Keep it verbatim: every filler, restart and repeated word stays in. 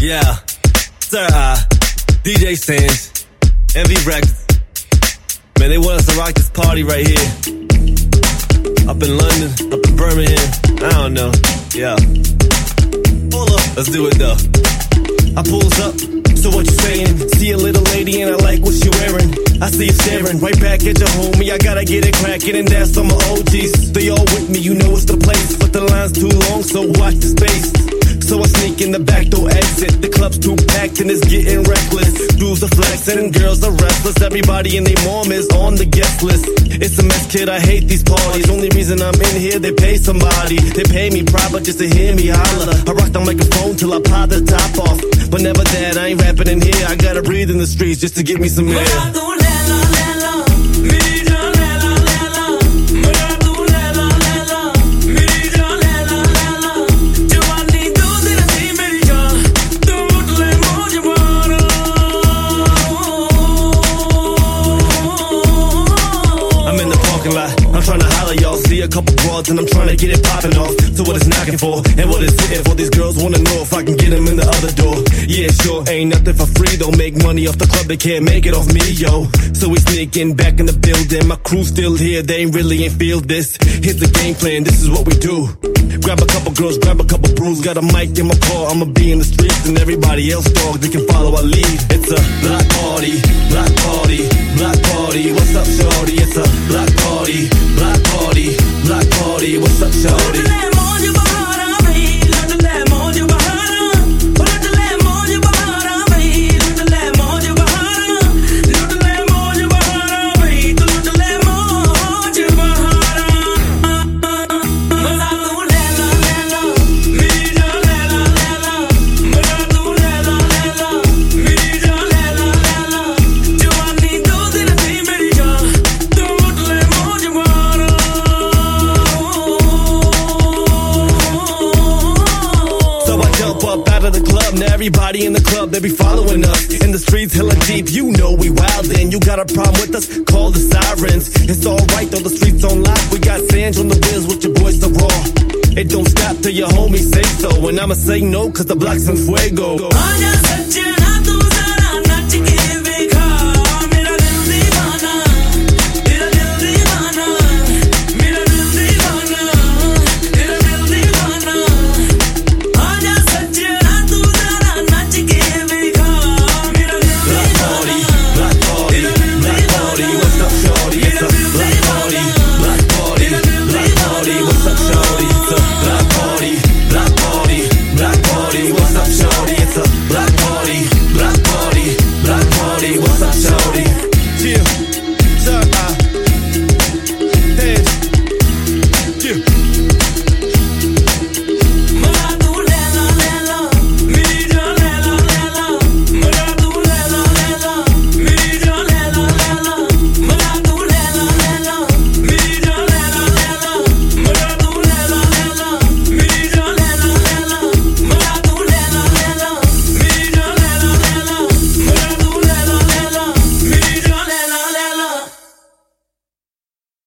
Yeah, sir, uh, D J Sands, M V Records. Man, they want us to rock this party right here. Up in London, up in Birmingham, I don't know, yeah. Hold up, let's do it though. I pulls up, so what you saying? See a little lady and I like what she wearing. I see you staring, right back at your homie. I gotta get it crackin' and that's on my O Gs. They all with me, you know it's the place. But the line's too long, so watch the space. So I sneak in the back door exit. The club's too packed and it's getting reckless. Dudes are flexing and girls are restless. Everybody and their mom is on the guest list. It's a mess, kid, I hate these parties. Only reason I'm in here, they pay somebody. They pay me proper just to hear me holler. I rock the microphone till I pop the top off. But never that, I ain't rapping in here. I gotta breathe in the streets just to get me some air. I'm trying to holler, y'all. See a couple broads and I'm trying to get it popping off. So what it's knocking for and what it's hitting for. These girls wanna know if I can get them in the other door. Yeah, sure, ain't nothing for free. Don't make money off the club, they can't make it off me, yo. So we sneaking back in the building. My crew's still here, they ain't really ain't feel this. Here's the game plan, this is what we do. Grab a couple girls, grab a couple brews. Got a mic in my paw, I'ma be in the streets. And everybody else, dog, they can follow our lead. It's a block party, block party, block party. What's up, shorty? It's a block party, block party, block party. What's up, shorty? Everybody in the club, they be following us. In the streets, hella deep, you know we wildin'. You got a problem with us? Call the sirens. It's alright though, the streets on lock. We got Sanj on the wheels with your boys, the raw. It don't stop till your homies say so. And I'ma say no, cause the block's in fuego. What's up, shorty?